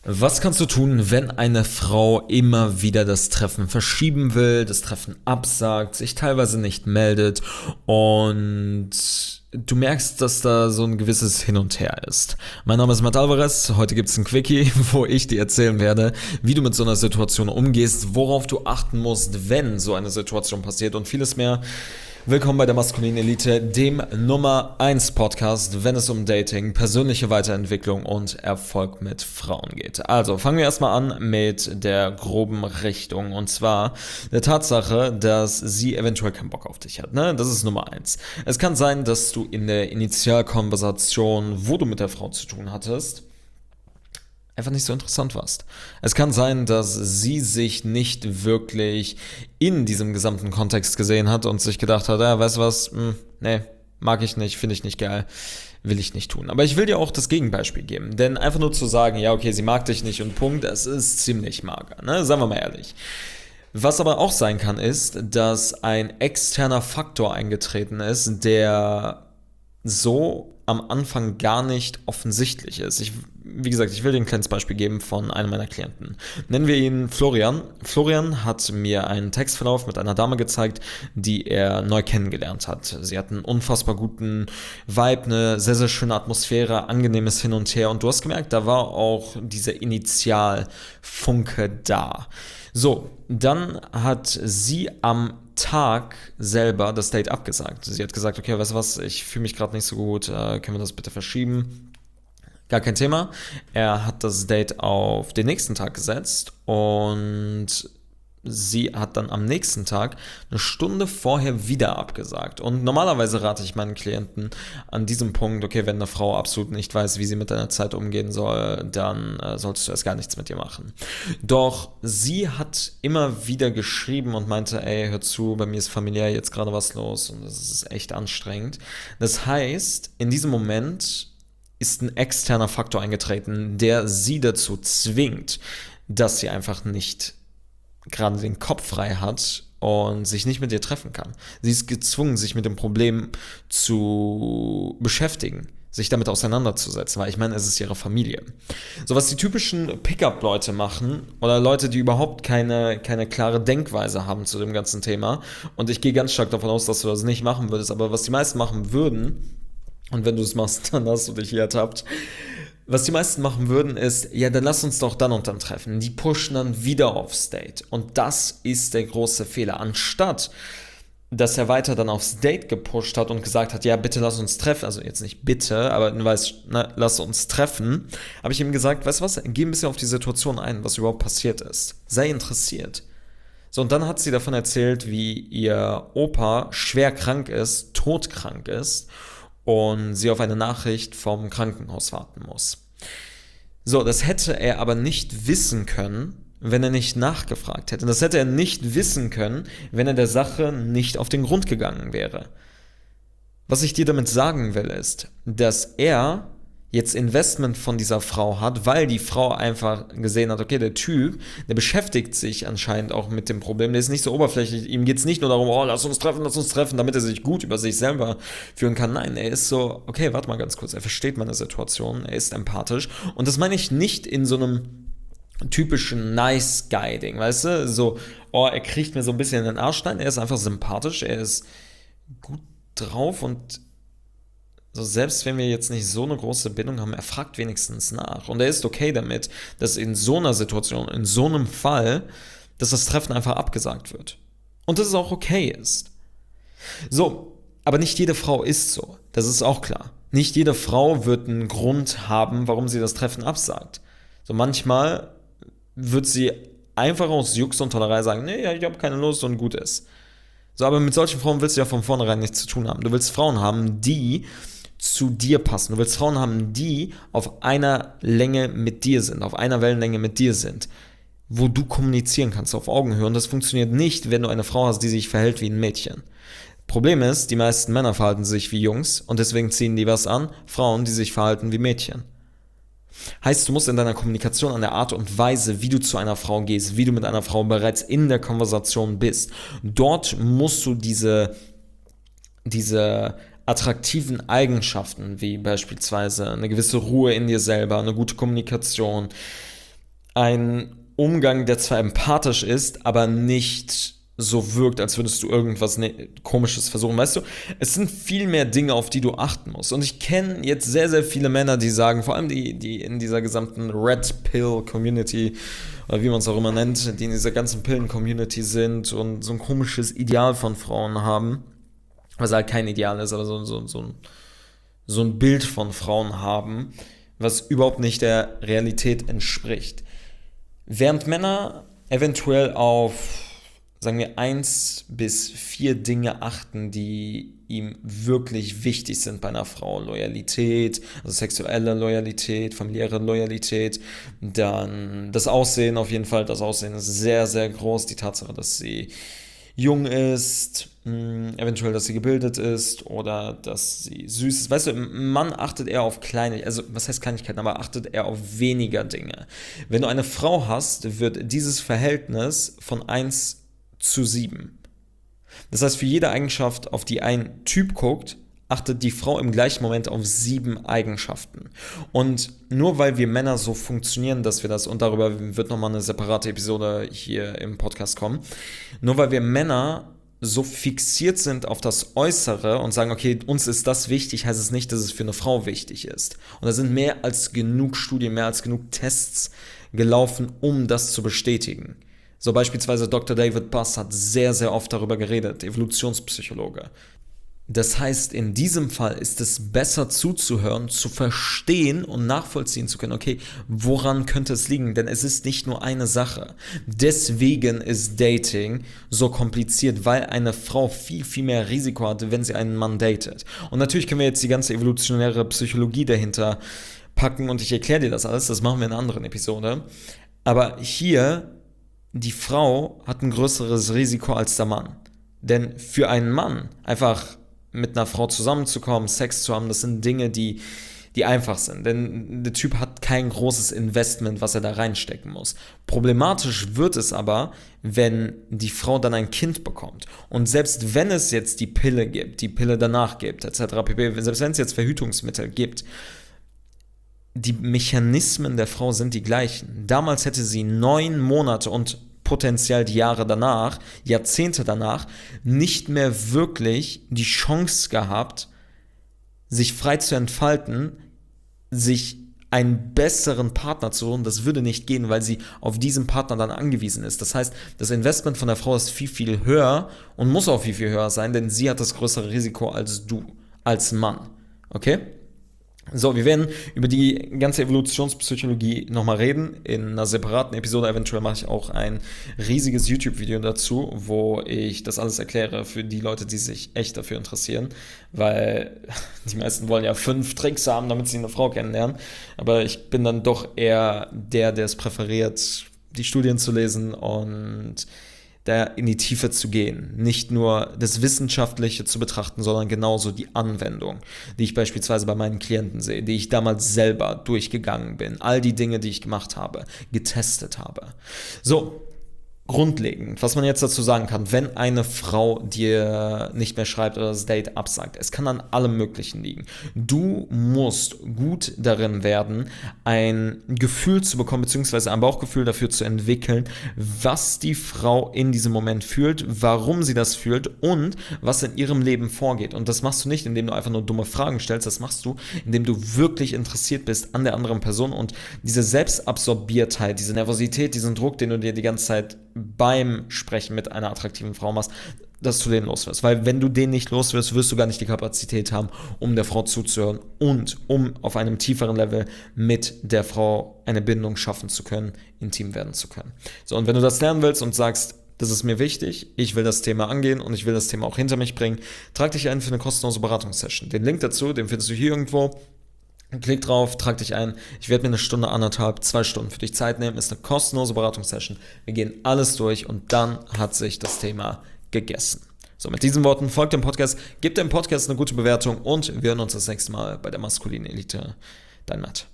Was kannst du tun, wenn eine Frau immer wieder das Treffen verschieben will, das Treffen absagt, sich teilweise nicht meldet und du merkst, dass da so ein gewisses Hin und Her ist? Mein Name ist Matt Alvarez, heute gibt's ein Quickie, wo ich dir erzählen werde, wie du mit so einer Situation umgehst, worauf du achten musst, wenn so eine Situation passiert und vieles mehr. Willkommen bei der Maskulinen Elite, dem Nummer 1 Podcast, wenn es um Dating, persönliche Weiterentwicklung und Erfolg mit Frauen geht. Also fangen wir erstmal an mit der groben Richtung, und zwar der Tatsache, dass sie eventuell keinen Bock auf dich hat. Ne? Das ist Nummer 1. Es kann sein, dass du in der Initialkonversation, wo du mit der Frau zu tun hattest, einfach nicht so interessant warst. Es kann sein, dass sie sich nicht wirklich in diesem gesamten Kontext gesehen hat und sich gedacht hat, ja, weißt du was, nee, mag ich nicht, finde ich nicht geil, will ich nicht tun. Aber ich will dir auch das Gegenbeispiel geben, denn einfach nur zu sagen, ja, okay, sie mag dich nicht und Punkt, es ist ziemlich mager, ne? Sagen wir mal ehrlich. Was aber auch sein kann, ist, dass ein externer Faktor eingetreten ist, der so am Anfang gar nicht offensichtlich ist. Wie gesagt, ich will dir ein kleines Beispiel geben von einem meiner Klienten. Nennen wir ihn Florian. Florian hat mir einen Textverlauf mit einer Dame gezeigt, die er neu kennengelernt hat. Sie hat einen unfassbar guten Vibe, eine sehr, sehr schöne Atmosphäre, angenehmes Hin und Her. Und du hast gemerkt, da war auch dieser Initialfunke da. So, dann hat sie am Tag selber das Date abgesagt. Sie hat gesagt, okay, weißt du was, ich fühle mich gerade nicht so gut, können wir das bitte verschieben? Gar kein Thema. Er hat das Date auf den nächsten Tag gesetzt und sie hat dann am nächsten Tag eine Stunde vorher wieder abgesagt. Und normalerweise rate ich meinen Klienten an diesem Punkt, okay, wenn eine Frau absolut nicht weiß, wie sie mit deiner Zeit umgehen soll, dann solltest du erst gar nichts mit ihr machen. Doch sie hat immer wieder geschrieben und meinte, ey, hör zu, bei mir ist familiär jetzt gerade was los und das ist echt anstrengend. Das heißt, in diesem Moment ist ein externer Faktor eingetreten, der sie dazu zwingt, dass sie einfach nicht gerade den Kopf frei hat und sich nicht mit dir treffen kann. Sie ist gezwungen, sich mit dem Problem zu beschäftigen, sich damit auseinanderzusetzen, weil ich meine, es ist ihre Familie. So, was die typischen Pickup-Leute machen oder Leute, die überhaupt keine klare Denkweise haben zu dem ganzen Thema, und ich gehe ganz stark davon aus, dass du das nicht machen würdest, aber was die meisten machen würden, und wenn du es machst, dann hast du dich hier ertappt. Was die meisten machen würden, ist, ja, dann lass uns doch dann und dann treffen. Die pushen dann wieder aufs Date. Und das ist der große Fehler. Anstatt, dass er weiter dann aufs Date gepusht hat und gesagt hat, ja, bitte lass uns treffen. Also jetzt nicht bitte, aber du weißt, lass uns treffen. Habe ich ihm gesagt, weißt du was, geh ein bisschen auf die Situation ein, was überhaupt passiert ist. Sei interessiert. So, und dann hat sie davon erzählt, wie ihr Opa schwer krank ist, todkrank ist und sie auf eine Nachricht vom Krankenhaus warten muss. So, das hätte er aber nicht wissen können, wenn er nicht nachgefragt hätte. Das hätte er nicht wissen können, wenn er der Sache nicht auf den Grund gegangen wäre. Was ich dir damit sagen will, ist, dass er jetzt Investment von dieser Frau hat, weil die Frau einfach gesehen hat, okay, der Typ, der beschäftigt sich anscheinend auch mit dem Problem, der ist nicht so oberflächlich, ihm geht es nicht nur darum, oh, lass uns treffen, damit er sich gut über sich selber führen kann. Nein, er ist so, okay, warte mal ganz kurz, er versteht meine Situation, er ist empathisch, und das meine ich nicht in so einem typischen Nice-Guy-Ding, weißt du, so, oh, er kriegt mir so ein bisschen in den Arsch, nein, er ist einfach sympathisch, er ist gut drauf, und so, selbst wenn wir jetzt nicht so eine große Bindung haben, er fragt wenigstens nach. Und er ist okay damit, dass in so einer Situation, in so einem Fall, dass das Treffen einfach abgesagt wird. Und dass es auch okay ist. So, aber nicht jede Frau ist so. Das ist auch klar. Nicht jede Frau wird einen Grund haben, warum sie das Treffen absagt. So, manchmal wird sie einfach aus Jux und Tollerei sagen, nee, ja, ich habe keine Lust und gut ist. So, aber mit solchen Frauen willst du ja von vornherein nichts zu tun haben. Du willst Frauen haben, die zu dir passen. Du willst Frauen haben, die auf einer Länge mit dir sind, auf einer Wellenlänge mit dir sind, wo du kommunizieren kannst auf Augenhöhe. Und das funktioniert nicht, wenn du eine Frau hast, die sich verhält wie ein Mädchen. Problem ist, die meisten Männer verhalten sich wie Jungs und deswegen ziehen die was an, Frauen, die sich verhalten wie Mädchen. Heißt, du musst in deiner Kommunikation an der Art und Weise, wie du zu einer Frau gehst, wie du mit einer Frau bereits in der Konversation bist, dort musst du diese attraktiven Eigenschaften, wie beispielsweise eine gewisse Ruhe in dir selber, eine gute Kommunikation, ein Umgang, der zwar empathisch ist, aber nicht so wirkt, als würdest du irgendwas Komisches versuchen, weißt du? Es sind viel mehr Dinge, auf die du achten musst. Und ich kenne jetzt sehr, sehr viele Männer, die sagen, vor allem die in dieser gesamten Red Pill Community, oder wie man es auch immer nennt, die in dieser ganzen Pillen-Community sind und so ein komisches Ideal von Frauen haben, was halt kein Ideal ist, aber so ein Bild von Frauen haben, was überhaupt nicht der Realität entspricht. Während Männer eventuell auf, sagen wir, 1 bis 4 Dinge achten, die ihm wirklich wichtig sind bei einer Frau. Loyalität, also sexuelle Loyalität, familiäre Loyalität, dann das Aussehen auf jeden Fall. Das Aussehen ist sehr, sehr groß. Die Tatsache, dass sie jung ist, eventuell, dass sie gebildet ist oder dass sie süß ist. Weißt du, ein Mann achtet eher auf kleine, also was heißt Kleinigkeiten, aber achtet eher auf weniger Dinge. Wenn du eine Frau hast, wird dieses Verhältnis von 1:7. Das heißt, für jede Eigenschaft, auf die ein Typ guckt, achtet die Frau im gleichen Moment auf 7 Eigenschaften. Und nur weil wir Männer so funktionieren, dass wir das, und darüber wird nochmal eine separate Episode hier im Podcast kommen, nur weil wir Männer so fixiert sind auf das Äußere und sagen, okay, uns ist das wichtig, heißt es nicht, dass es für eine Frau wichtig ist. Und da sind mehr als genug Studien, mehr als genug Tests gelaufen, um das zu bestätigen. So beispielsweise Dr. David Buss hat sehr, sehr oft darüber geredet, Evolutionspsychologe. Das heißt, in diesem Fall ist es besser zuzuhören, zu verstehen und nachvollziehen zu können, okay, woran könnte es liegen? Denn es ist nicht nur eine Sache. Deswegen ist Dating so kompliziert, weil eine Frau viel, viel mehr Risiko hat, wenn sie einen Mann datet. Und natürlich können wir jetzt die ganze evolutionäre Psychologie dahinter packen und ich erkläre dir das alles, das machen wir in einer anderen Episode. Aber hier, die Frau hat ein größeres Risiko als der Mann. Denn für einen Mann einfach mit einer Frau zusammenzukommen, Sex zu haben, das sind Dinge, die einfach sind. Denn der Typ hat kein großes Investment, was er da reinstecken muss. Problematisch wird es aber, wenn die Frau dann ein Kind bekommt. Und selbst wenn es jetzt die Pille gibt, die Pille danach gibt, etc. pp., selbst wenn es jetzt Verhütungsmittel gibt, die Mechanismen der Frau sind die gleichen. Damals hätte sie 9 Monate und potenziell die Jahre danach, Jahrzehnte danach, nicht mehr wirklich die Chance gehabt, sich frei zu entfalten, sich einen besseren Partner zu holen. Das würde nicht gehen, weil sie auf diesen Partner dann angewiesen ist. Das heißt, das Investment von der Frau ist viel, viel höher und muss auch viel, viel höher sein, denn sie hat das größere Risiko als du, als Mann. Okay? So, wir werden über die ganze Evolutionspsychologie nochmal reden, in einer separaten Episode. Eventuell mache ich auch ein riesiges YouTube-Video dazu, wo ich das alles erkläre für die Leute, die sich echt dafür interessieren, weil die meisten wollen ja 5 Tricks haben, damit sie eine Frau kennenlernen, aber ich bin dann doch eher der es präferiert, die Studien zu lesen und da in die Tiefe zu gehen. Nicht nur das Wissenschaftliche zu betrachten, sondern genauso die Anwendung, die ich beispielsweise bei meinen Klienten sehe, die ich damals selber durchgegangen bin, all die Dinge, die ich gemacht habe, getestet habe. So, grundlegend, was man jetzt dazu sagen kann, wenn eine Frau dir nicht mehr schreibt oder das Date absagt, es kann an allem Möglichen liegen. Du musst gut darin werden, ein Gefühl zu bekommen, beziehungsweise ein Bauchgefühl dafür zu entwickeln, was die Frau in diesem Moment fühlt, warum sie das fühlt und was in ihrem Leben vorgeht. Und das machst du nicht, indem du einfach nur dumme Fragen stellst, das machst du, indem du wirklich interessiert bist an der anderen Person und diese Selbstabsorbiertheit, diese Nervosität, diesen Druck, den du dir die ganze Zeit beim Sprechen mit einer attraktiven Frau machst, dass du den los wirst. Weil wenn du den nicht los wirst, wirst du gar nicht die Kapazität haben, um der Frau zuzuhören und um auf einem tieferen Level mit der Frau eine Bindung schaffen zu können, intim werden zu können. So, und wenn du das lernen willst und sagst, das ist mir wichtig, ich will das Thema angehen und ich will das Thema auch hinter mich bringen, trag dich ein für eine kostenlose Beratungssession. Den Link dazu, den findest du hier irgendwo. Klick drauf, trag dich ein. Ich werde mir 1 Stunde, 1,5, 2 Stunden für dich Zeit nehmen. Ist eine kostenlose Beratungssession. Wir gehen alles durch und dann hat sich das Thema gegessen. So, mit diesen Worten folgt dem Podcast, gebt dem Podcast eine gute Bewertung und wir hören uns das nächste Mal bei der maskulinen Elite. Dein Matt.